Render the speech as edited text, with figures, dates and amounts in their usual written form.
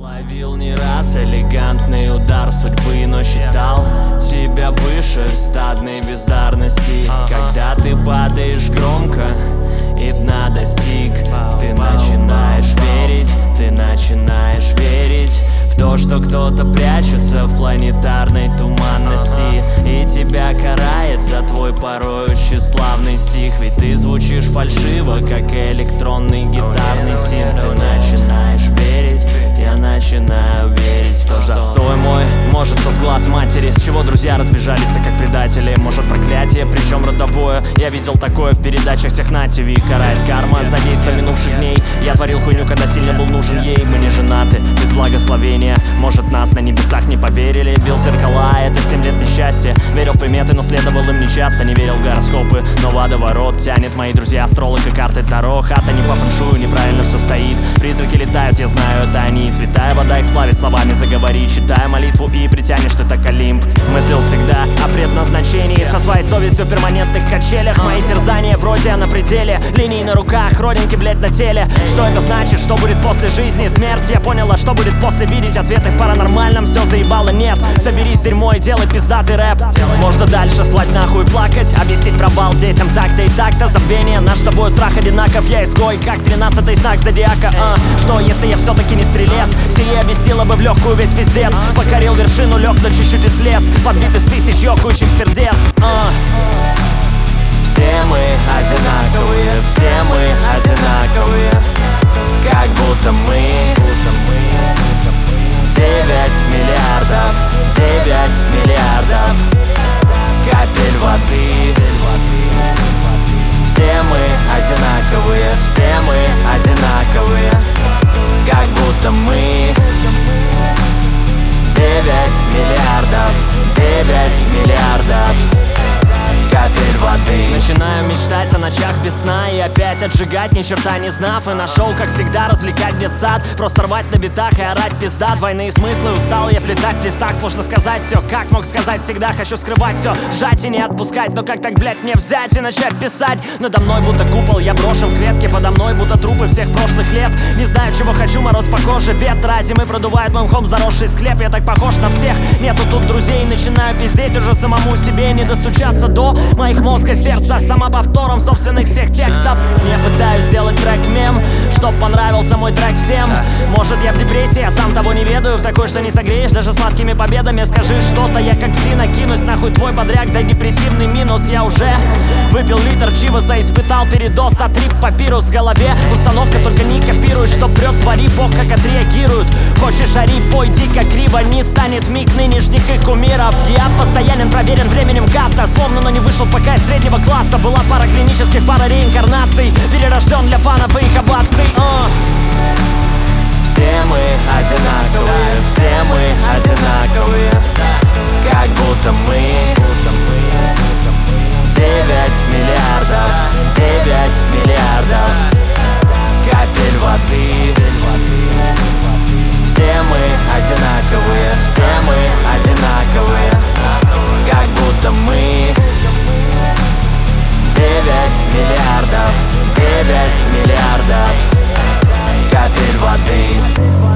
Ловил не раз элегантный удар судьбы, но считал себя выше стадной бездарности. Когда ты падаешь громко и дна достиг, ты начинаешь верить в то, что кто-то прячется в планетарной туманности и тебя карает за твой порой тщеславный стих. Ведь ты звучишь фальшиво, как электронный гитарный синт. Ты начинаешь верить, я начинаю верить в то, что застой мой, может, то с глаз матери, с чего друзья разбежались-то как предатели. Может, проклятие, причем родовое. Я видел такое в передачах Техна-ТВ. Карает карма за действия минувших дней. Я творил хуйню, когда сильно был нужен ей. Мы не женаты, без благословения. Может, нас на небесах не поверили. Бил зеркала, это 7 лет несчастья. Верил в приметы, но следовал им нечасто. Не верил в гороскопы, но водоворот тянет. Мои друзья астролог и карты Таро. Хата не по фэншую, неправильно все стоит. Призраки летают, я знаю, это они. Святая вода их сплавит, словами заговори. Читая молитву и притянешь ты так Олимп. Мыслил всегда о предназначении, со своей совестью в перманентных качелях. Мои терзания вроде на пределе. Линии на руках, родинки, блять, на теле. Что это значит, что будет после жизни? Смерть, я поняла, что будет после. Видеть ответы в паранормальном, все заебало, нет. Соберись, дерьмо, и делай пиздатый рэп. Можно дальше слать нахуй и плакать, объяснить провал детям так-то и так-то. Забвение, наш с тобой страх одинаков. Я изгой, как 13-й знак зодиака. Что если я все-таки не стрелец? Сие объяснило бы в легкую весь пиздец. Покорил вершину, лег, но чуть-чуть и слез. Подбит из тысяч ёкающих сердец. Все мы одинаковые, все мы одинаковые, как будто мы 9 миллиардов, 9 миллиардов капель воды. Все мы одинаковые, все мы одинаковые, как будто мы 9 миллиардов, 9 миллиардов капель воды. Начинаю мечтать о ночах без сна и опять отжигать, ни черта не знав. И нашел, как всегда, развлекать детсад. Просто рвать на битах и орать пизда. Двойные смыслы, устал я влетать в листах. Сложно сказать все, как мог сказать всегда. Хочу скрывать все, сжать и не отпускать. Но как так, блять, мне взять и начать писать? Надо мной будто купол, я брошен в клетке. Подо мной будто трупы всех прошлых лет. Не знаю, чего хочу, мороз по коже, ветра зимы продувает мой мхом заросший склеп. Я так похож на всех, нету тут друзей. Начинаю пиздеть уже самому себе, не достучаться до моих мозга, сердца, самоповтором собственных всех текстов. Я пытаюсь сделать трек-мем, чтоб понравился мой трек всем. Может, я в депрессии, я сам того не ведаю. В такой, что не согреешь даже сладкими победами. Скажи что-то, я как псина кинусь нахуй твой подряд. Да депрессивный минус, я уже выпил литр чиваса, испытал передоз, а трип папирус в голове. Установка, только не копируй, что прет, твори, бог как отреагирует. Хочешь ори, пой дико криво, не станет миг нынешних их кумиров. Я постоянен, проверен временем каста, словно, но не вышел пока из среднего класса. Была пара клинических, пара реинкарнаций. Перерожден для фанов и их оваций. Все мы одинаковые, все мы одинаковые, как будто мы 9 миллиардов, 9 миллиардов капель воды. Все мы одинаковые, все мы одинаковые, как будто мы 9 миллиардов, 9 миллиардов капель воды.